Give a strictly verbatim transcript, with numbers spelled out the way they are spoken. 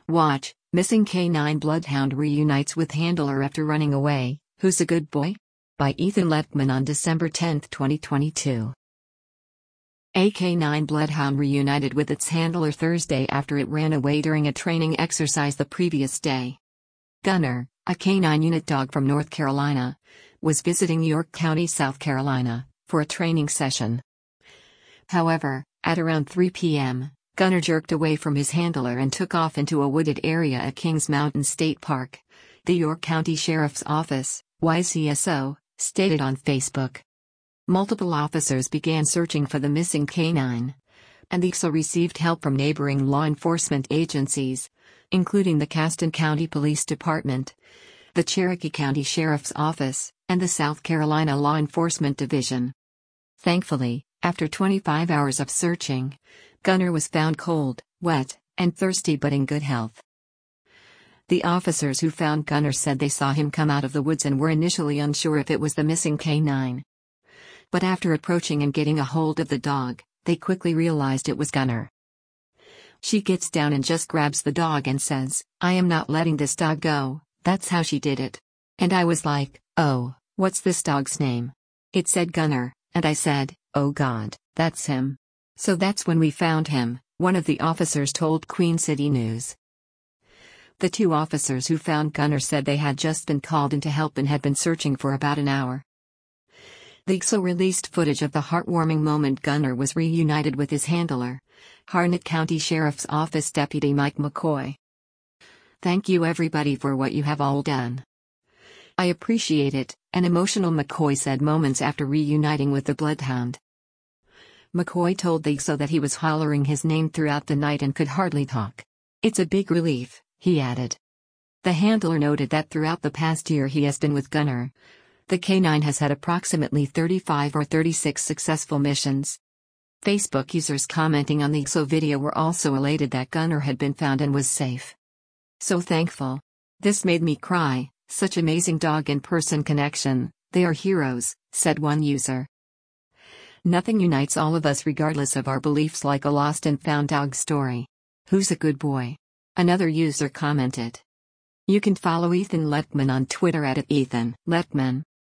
Watch, missing K nine bloodhound reunites with handler after running away. Who's a good boy? By Ethan Lettman on December tenth, twenty twenty-two. A K nine bloodhound reunited with its handler Thursday after it ran away during a training exercise the previous day. Gunner, a K nine unit dog from North Carolina, was visiting York County, South Carolina, for a training session. However, at around three p m, Gunner jerked away from his handler and took off into a wooded area at Kings Mountain State Park, the York County Sheriff's Office, Y C S O, stated on Facebook. Multiple officers began searching for the missing K nine, and the Y S O received help from neighboring law enforcement agencies, including the Caston County Police Department, the Cherokee County Sheriff's Office, and the South Carolina Law Enforcement Division. Thankfully, after twenty-five hours of searching, Gunner was found cold, wet, and thirsty but in good health. The officers who found Gunner said they saw him come out of the woods and were initially unsure if it was the missing K nine. But after approaching and getting a hold of the dog, they quickly realized it was Gunner. She gets down and just grabs the dog and says, "I am not letting this dog go." That's how she did it. And I was like, "Oh, what's this dog's name?" It said Gunner, and I said, "Oh God, that's him." So that's when we found him, one of the officers told Queen City News. The two officers who found Gunner said they had just been called in to help and had been searching for about an hour. The Y S O released footage of the heartwarming moment Gunner was reunited with his handler, Harnett County Sheriff's Office Deputy Mike McCoy. "Thank you everybody for what you have all done. I appreciate it," an emotional McCoy said moments after reuniting with the bloodhound. McCoy told the Y S O that he was hollering his name throughout the night and could hardly talk. "It's a big relief," he added. The handler noted that throughout the past year he has been with Gunner, the K nine has had approximately thirty-five or thirty-six successful missions. Facebook users commenting on the Y S O video were also elated that Gunner had been found and was safe. "So thankful. This made me cry, such amazing dog and person connection, they are heroes," said one user. Nothing unites all of us regardless of our beliefs like a lost and found dog story. Who's a good boy? Another user commented. You can follow Ethan Lettman on Twitter at Ethan Lettman.